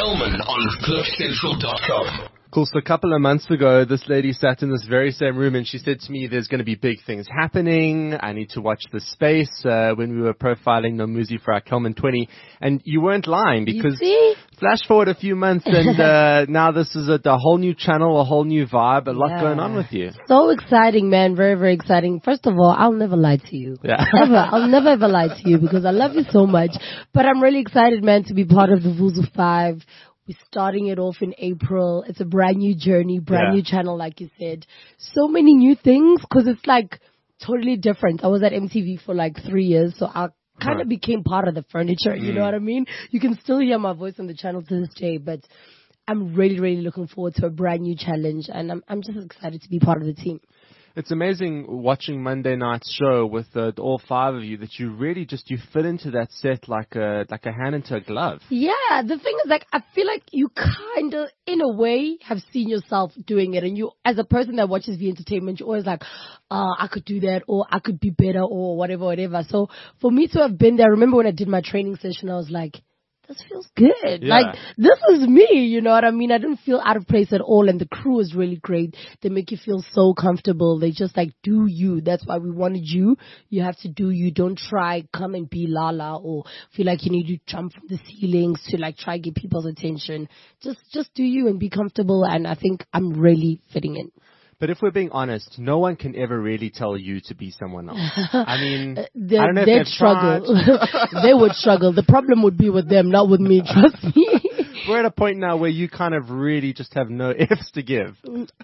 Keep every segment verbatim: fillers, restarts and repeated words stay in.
Kelman on cliff central dot com. Cool. So a couple of months ago, this lady sat in this very same room and she said to me, there's going to be big things happening. I need to watch this space uh, when we were profiling Nomuzi for our Kelman twenty. And you weren't lying because flash forward a few months and uh, now this is a, a whole new channel, a whole new vibe, a lot yeah. going on with you. So exciting, man. Very, very exciting. First of all, I'll never lie to you. Yeah. Ever. I'll never ever lie to you because I love you so much. But I'm really excited, man, to be part of the Vuzu five. We're starting it off in April. It's a brand new journey, brand yeah. new channel, like you said. So many new things because it's like totally different. I was at M T V for like three years, so I kind of huh. became part of the furniture. Mm. You know what I mean? You can still hear my voice on the channel to this day, but I'm really, really looking forward to a brand new challenge, and I'm I'm just excited to be part of the team. It's amazing watching Monday night's show with uh, all five of you that you really just, you fit into that set like a, like a hand into a glove. Yeah, the thing is like, I feel like you kind of, in a way, have seen yourself doing it. And you, as a person that watches the entertainment, you're always like, uh, I could do that or I could be better or whatever, whatever. So for me to have been there, I remember when I did my training session, I was like, this feels good. Yeah. Like, this is me, you know what I mean? I didn't feel out of place at all, and the crew is really great. They make you feel so comfortable. They just, like, do you. That's why we wanted you. You have to do you. Don't try, come and be Lala, or feel like you need to jump from the ceilings to, like, try get people's attention. Just, just do you and be comfortable, and I think I'm really fitting in. But if we're being honest, no one can ever really tell you to be someone else. I mean, they, I don't know they'd if struggle. They would struggle. The problem would be with them, not with me. Trust me. We're at a point now where you kind of really just have no ifs to give.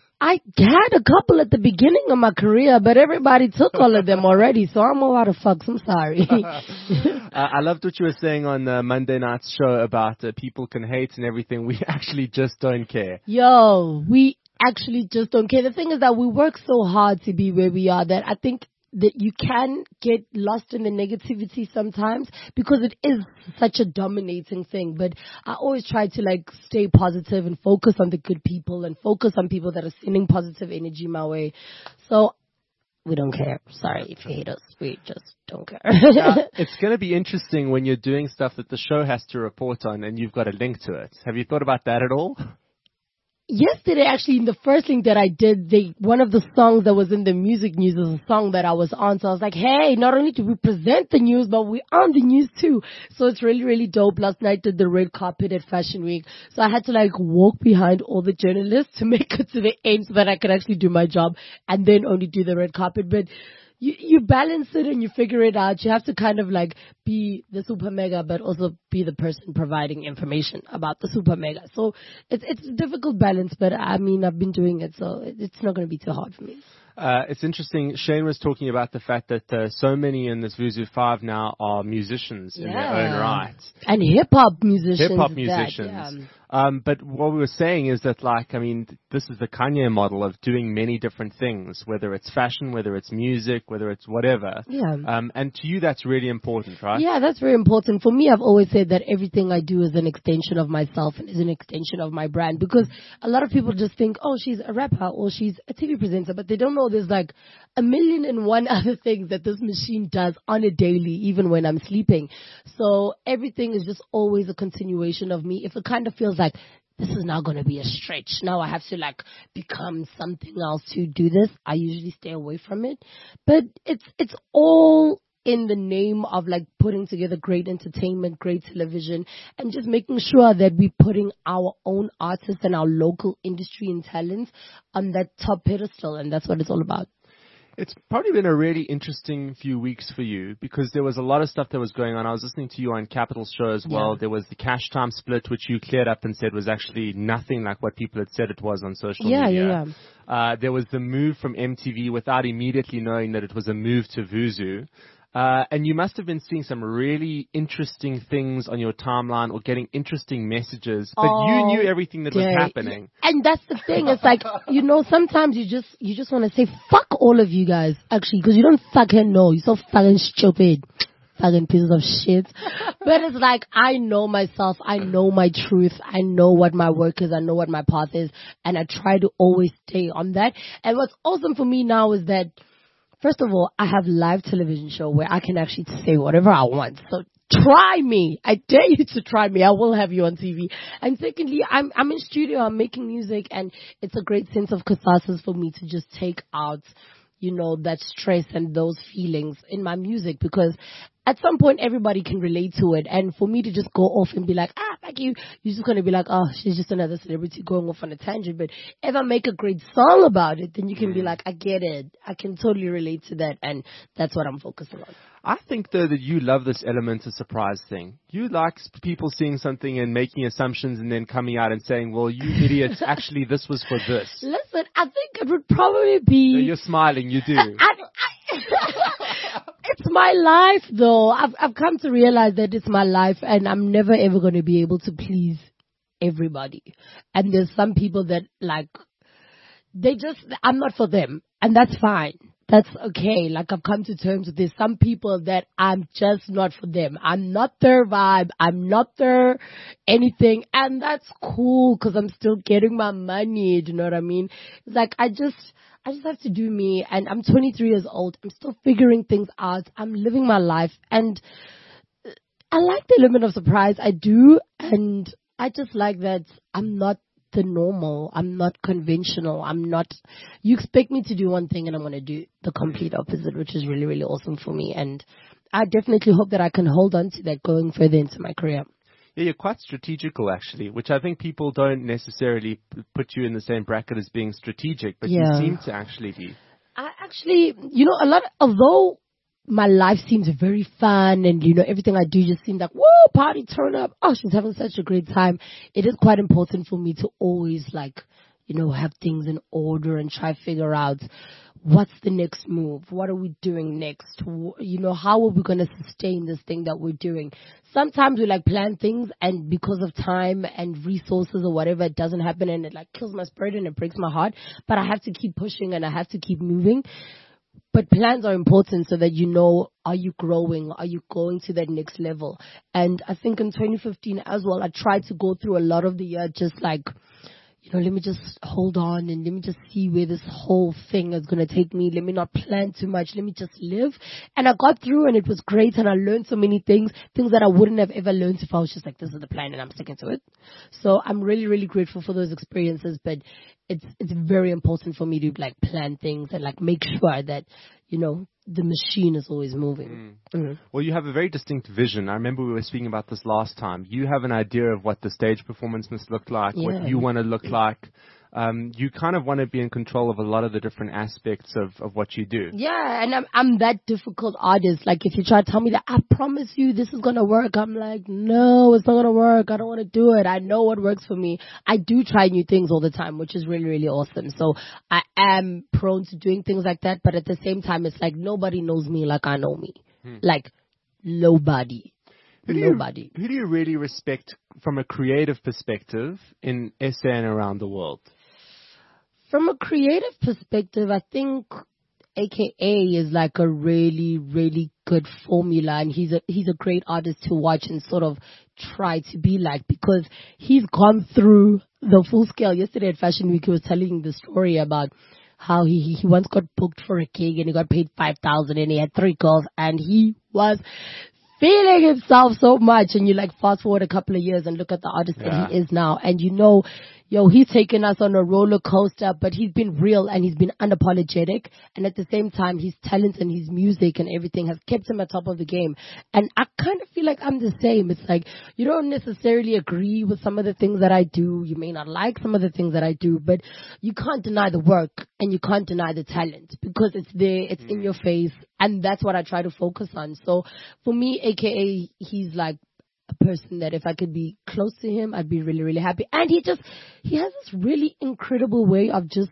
I had a couple at the beginning of my career, but everybody took all of them already, so I'm a lot of fucks. I'm sorry. uh, I loved what you were saying on the Monday night's show about uh, people can hate and everything. We actually just don't care. Yo, we actually just don't care. The thing is that we work so hard to be where we are that I think that you can get lost in the negativity sometimes because it is such a dominating thing. But I always try to like stay positive and focus on the good people and focus on people that are sending positive energy my way. So we don't care. Sorry if you hate us. We just don't care. Now, it's going to be interesting when you're doing stuff that the show has to report on and you've got a link to it. Have you thought about that at all? Yesterday, actually, in the first link that I did, they, one of the songs that was in the music news is a song that I was on. So I was like, hey, not only do we present the news, but we're on the news too. So it's really, really dope. Last night did the red carpet at Fashion Week. So I had to like walk behind all the journalists to make it to the end so that I could actually do my job and then only do the red carpet. But You, you balance it and you figure it out. You have to kind of like be the super mega, but also be the person providing information about the super mega. So it's it's a difficult balance, but I mean, I've been doing it, so it's not going to be too hard for me. Uh, it's interesting. Shane was talking about the fact that uh, so many in this Vuzu five now are musicians yeah. in their own right. And hip-hop musicians. Hip-hop musicians. That, yeah. Um, but what we were saying is that, like, I mean, this is the Kanye model of doing many different things, whether it's fashion, whether it's music, whether it's whatever. Yeah. Um, and to you, that's really important, right? Yeah, that's very important. For me, I've always said that everything I do is an extension of myself and is an extension of my brand, because a lot of people just think, oh, she's a rapper or she's a T V presenter, but they don't know there's like a million and one other things that this machine does on a daily, even when I'm sleeping. So everything is just always a continuation of me. If it kind of feels like this is now going to be a stretch, now I have to like become something else to do this, I usually stay away from it. But it's it's all in the name of like putting together great entertainment, great television, and just making sure that we're putting our own artists and our local industry and talents on that top pedestal, and that's what it's all about. It's probably been a really interesting few weeks for you because there was a lot of stuff that was going on. I was listening to you on Capital's show as well. Yeah. There was the cash time split, which you cleared up and said was actually nothing like what people had said it was on social yeah, media. Yeah, yeah, uh, there was the move from M T V without immediately knowing that it was a move to Vuzu. Uh, and you must have been seeing some really interesting things on your timeline or getting interesting messages, but oh, you knew everything that day. was happening. And that's the thing. It's like, you know, sometimes you just, you just want to say, fuck all of you guys, actually, because you don't fucking know. You're so fucking stupid. Fucking pieces of shit. But it's like, I know myself. I know my truth. I know what my work is. I know what my path is. And I try to always stay on that. And what's awesome for me now is that, first of all, I have live television show where I can actually say whatever I want. So try me. I dare you to try me. I will have you on T V. And secondly, I'm I'm in studio. I'm making music, and it's a great sense of catharsis for me to just take out, you know, that stress and those feelings in my music, because at some point everybody can relate to it. And for me to just go off and be like, ah, fuck you, you're just going to be like, oh, she's just another celebrity going off on a tangent. But if I make a great song about it, then you can be like, I get it. I can totally relate to that. And that's what I'm focusing on. I think, though, that you love this element of surprise thing. You like people seeing something and making assumptions and then coming out and saying, well, you idiots, actually, this was for this. Listen, I think it would probably be... No, you're smiling, you do. I, I, it's my life, though. I've, I've come to realize that it's my life, and I'm never, ever going to be able to please everybody. And there's some people that, like, they just... I'm not for them, and that's fine. That's okay. Like, I've come to terms with this. Some people that I'm just not for them. I'm not their vibe. I'm not their anything. And that's cool, because I'm still getting my money. Do you know what I mean? It's like, I just, I just have to do me. And I'm twenty-three years old. I'm still figuring things out. I'm living my life. And I like the element of surprise. I do. And I just like that I'm not the normal. I'm not conventional. I'm not, you expect me to do one thing and I'm going to do the complete opposite, which is really, really awesome for me. And I definitely hope that I can hold on to that going further into my career. Yeah, you're quite strategical, actually, which I think people don't necessarily p- put you in the same bracket as being strategic, but Yeah. you seem to actually be. I actually, you know, a lot, although my life seems very fun and, you know, everything I do just seems like, whoa, party, turn up. Oh, she's having such a great time. It is quite important for me to always, like, you know, have things in order and try to figure out what's the next move? What are we doing next? You know, how are we going to sustain this thing that we're doing? Sometimes we, like, plan things, and because of time and resources or whatever, it doesn't happen, and it, like, kills my spirit and it breaks my heart. But I have to keep pushing and I have to keep moving. But plans are important so that you know, are you growing? Are you going to that next level? And I think in twenty fifteen as well, I tried to go through a lot of the year just like, you know, let me just hold on and let me just see where this whole thing is going to take me. Let me not plan too much. Let me just live. And I got through and it was great, and I learned so many things, things that I wouldn't have ever learned if I was just like, this is the plan and I'm sticking to it. So I'm really, really grateful for those experiences, but it's, it's very important for me to like plan things and like make sure that, you know, the machine is always moving. Mm. Mm-hmm. Well, you have a very distinct vision. I remember we were speaking about this last time. You have an idea of what the stage performance must look like, Yeah. what you want to look like. Um, you kind of want to be in control of a lot of the different aspects of, of what you do. Yeah, and I'm I'm that difficult artist. Like, if you try to tell me that I promise you this is gonna work, I'm like, no, it's not gonna work. I don't want to do it. I know what works for me. I do try new things all the time, which is really, really awesome. So I am prone to doing things like that, but at the same time, it's like nobody knows me like I know me. Hmm. Like, nobody. Who do, nobody. You, who do you really respect from a creative perspective in S A and around the world? From a creative perspective, I think A K A is like a really, really good formula, and he's a he's a great artist to watch and sort of try to be like, because he's gone through the full scale. Yesterday at Fashion Week, he was telling the story about how he he once got booked for a gig and he got paid five thousand and he had three girls and he was feeling himself so much. And you like fast forward a couple of years and look at the artist yeah. that he is now, and you know, yo, he's taken us on a roller coaster, but he's been real and he's been unapologetic. And at the same time, his talent and his music and everything has kept him at top of the game. And I kind of feel like I'm the same. It's like, you don't necessarily agree with some of the things that I do. You may not like some of the things that I do, but you can't deny the work and you can't deny the talent, because it's there, it's mm. in your face. And that's what I try to focus on. So for me, A K A, he's like a person that if I could be close to him, I'd be really, really happy. And he just, he has this really incredible way of just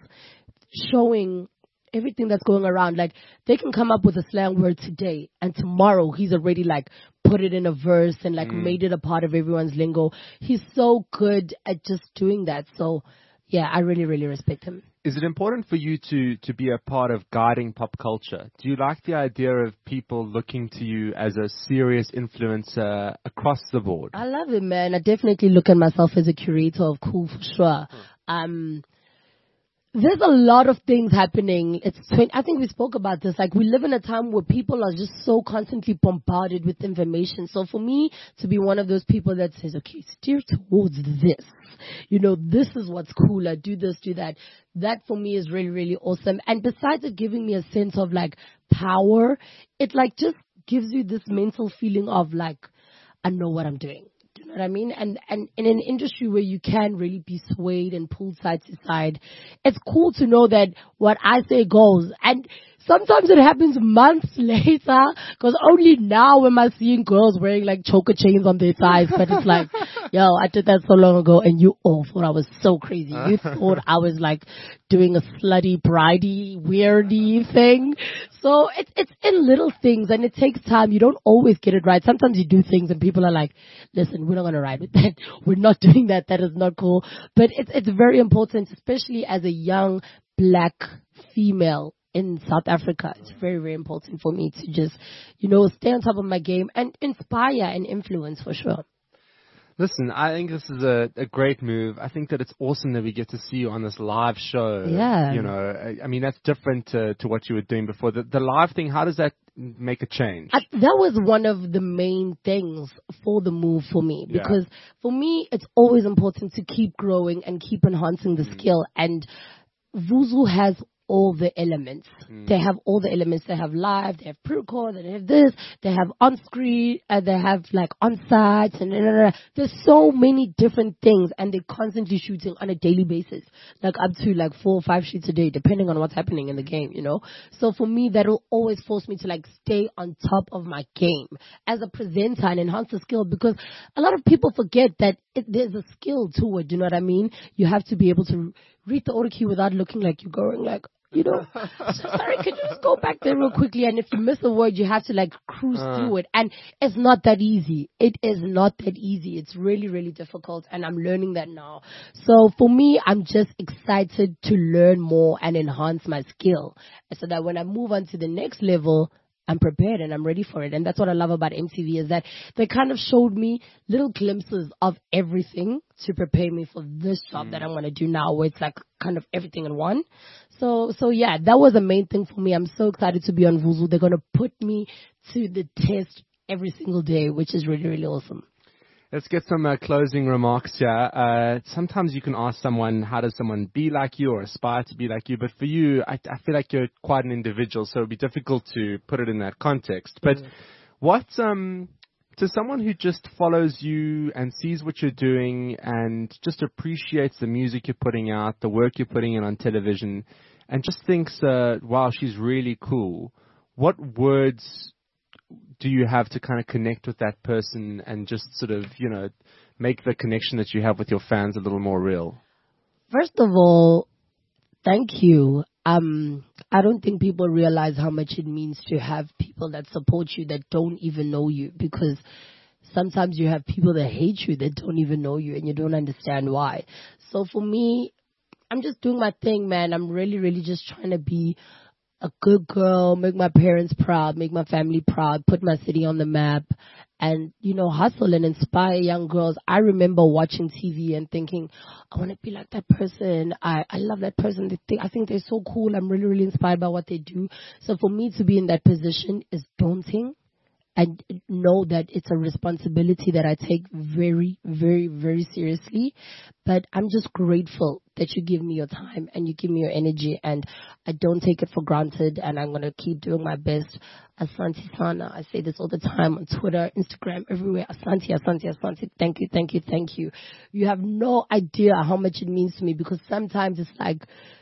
showing everything that's going around. Like, they can come up with a slang word today, and tomorrow he's already like put it in a verse and like mm. made it a part of everyone's lingo. He's so good at just doing that. So yeah, I really, really respect him. Is it important for you to, to be a part of guiding pop culture? Do you like the idea of people looking to you as a serious influencer across the board? I love it, man. I definitely look at myself as a curator of cool, for sure. Hmm. Um, there's a lot of things happening. It's twen- I think we spoke about this. Like, we live in a time where people are just so constantly bombarded with information. So for me to be one of those people that says, okay, steer towards this, you know, this is what's cooler, do this, do that. That for me is really, really awesome. And besides it giving me a sense of like power, it like just gives you this mental feeling of like, I know what I'm doing. Do you know what I mean? And and in an industry where you can really be swayed and pulled side to side, it's cool to know that what I say goes. And sometimes it happens months later, because only now am I seeing girls wearing like choker chains on their thighs. But it's like, yo, I did that so long ago, and you all thought I was so crazy. You thought I was like doing a slutty, bridey, weirdy thing. So it's it's in little things, and it takes time. You don't always get it right. Sometimes you do things, and people are like, listen, we're not gonna ride with that. We're not doing that. That is not cool. But it's it's very important, especially as a young black female in South Africa. It's very, very important for me to just, you know, stay on top of my game and inspire and influence for sure. Listen, I think this is a, a great move. I think that it's awesome that we get to see you on this live show. Yeah. You know, I, I mean, that's different to, to what you were doing before. The, the live thing, how does that make a change? I, that was one of the main things for the move for me, because yeah. for me, it's always important to keep growing and keep enhancing the mm. skill. And Vuzu has all the elements. Mm. They have all the elements. They have live, they have pre-record, they have this, they have on-screen, uh, they have like on-site, and blah, blah, blah. There's so many different things, and they're constantly shooting on a daily basis, like up to like four or five shoots a day, depending on what's happening in the game, you know? So for me, that'll always force me to like stay on top of my game as a presenter and enhance the skill, because a lot of people forget that it, there's a skill to it, you know what I mean? You have to be able to read the auto cue without looking like you're going like, you know, so sorry, could you just go back there real quickly? And if you miss a word, you have to like cruise uh. through it. And it's not that easy. It is not that easy. It's really, really difficult. And I'm learning that now. So for me, I'm just excited to learn more and enhance my skill, so that when I move on to the next level, I'm prepared and I'm ready for it. And that's what I love about M T V, is that they kind of showed me little glimpses of everything to prepare me for this job mm. that I'm going to do now, where it's like kind of everything in one. So, so yeah, that was the main thing for me. I'm so excited to be on Vuzu. They're going to put me to the test every single day, which is really, really awesome. Let's get some uh, closing remarks here. Uh, sometimes you can ask someone, how does someone be like you or aspire to be like you? But for you, I, I feel like you're quite an individual, so it would be difficult to put it in that context. But mm. what, um, to someone who just follows you and sees what you're doing and just appreciates the music you're putting out, the work you're putting in on television, and just thinks, uh, wow, she's really cool, what words do you have to kind of connect with that person and just sort of, you know, make the connection that you have with your fans a little more real? First of all, thank you. Um, I don't think people realize how much it means to have people that support you that don't even know you, because sometimes you have people that hate you that don't even know you and you don't understand why. So for me, I'm just doing my thing, man. I'm really, really just trying to be a good girl, make my parents proud, make my family proud, put my city on the map, and, you know, hustle and inspire young girls. I remember watching T V and thinking, I want to be like that person. I, I love that person. They think, I think they're so cool. I'm really, really inspired by what they do. So for me to be in that position is daunting. And know that it's a responsibility that I take very, very, very seriously. But I'm just grateful that you give me your time and you give me your energy, and I don't take it for granted, and I'm going to keep doing my best. Asante Sana. I say this all the time on Twitter, Instagram, everywhere. Asante, Asante, Asante. Thank you, thank you, thank you. You have no idea how much it means to me, because sometimes it's like,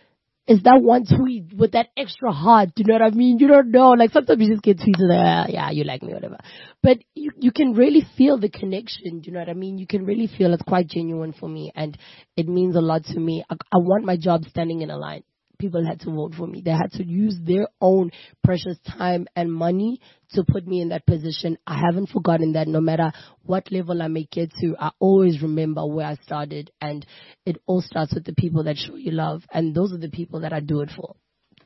is that one tweet with that extra heart? Do you know what I mean? You don't know. Like, sometimes you just get tweets like, ah, yeah, you like me, whatever. But you, you can really feel the connection. Do you know what I mean? You can really feel it's quite genuine for me, and it means a lot to me. I, I want my job standing in a line. People had to vote for me. They had to use their own precious time and money to put me in that position. I haven't forgotten that. No matter what level I may get to, I always remember where I started, and it all starts with the people that show you love, and those are the people that I do it for.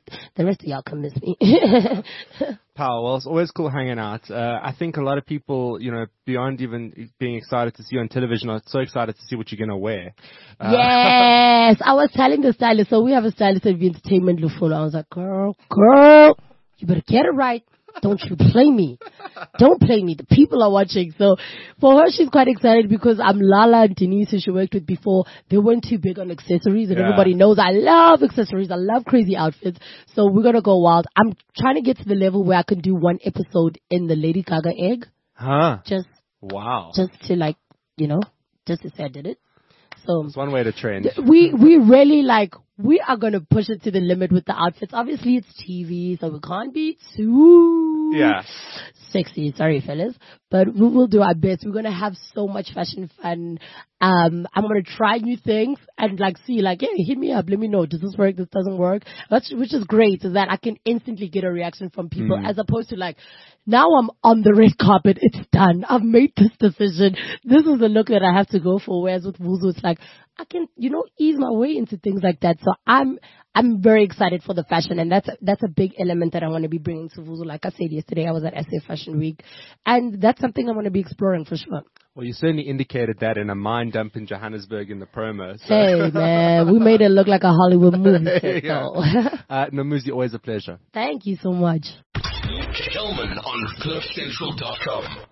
the rest of y'all can miss me. Pal, well, it's always cool hanging out. Uh, I think a lot of people, you know, beyond even being excited to see you on television, are so excited to see what you're going to wear. Uh, yes, I was telling the stylist, so we have a stylist at the Entertainment Lufula. I was like, girl, girl, you better get it right. Don't you play me. Don't play me. The people are watching. So for her, she's quite excited because I'm Lala and Denise, who she worked with before. They weren't too big on accessories, and yeah. everybody knows I love accessories. I love crazy outfits. So we're going to go wild. I'm trying to get to the level where I can do one episode in the Lady Gaga egg. Huh. Just, wow. Just to like, you know, just to say I did it. So it's one way to trend. Th- we, we really like, we are going to push it to the limit with the outfits. Obviously, it's T V, so we can't be too yeah. sexy. Sorry, fellas. But we will do our best. We're going to have so much fashion fun. Um, I'm going to try new things and like see like, hey, hit me up. Let me know. Does this work? This doesn't work. That's, which is great is that I can instantly get a reaction from people mm. as opposed to like, now I'm on the red carpet. It's done. I've made this decision. This is the look that I have to go for. Whereas with Vuzo, it's like, I can, you know, ease my way into things like that. So I'm, I'm very excited for the fashion, and that's, a, that's a big element that I want to be bringing to Vuzo. Like I said yesterday, I was at S A Fashion Week, and that's something I want to be exploring for sure. Well, you certainly indicated that in a mine dump in Johannesburg in the promo. So. Hey, man, we made it look like a Hollywood movie. yeah. uh, Nomuzi, always a pleasure. Thank you so much. Kelman on cliff central dot com.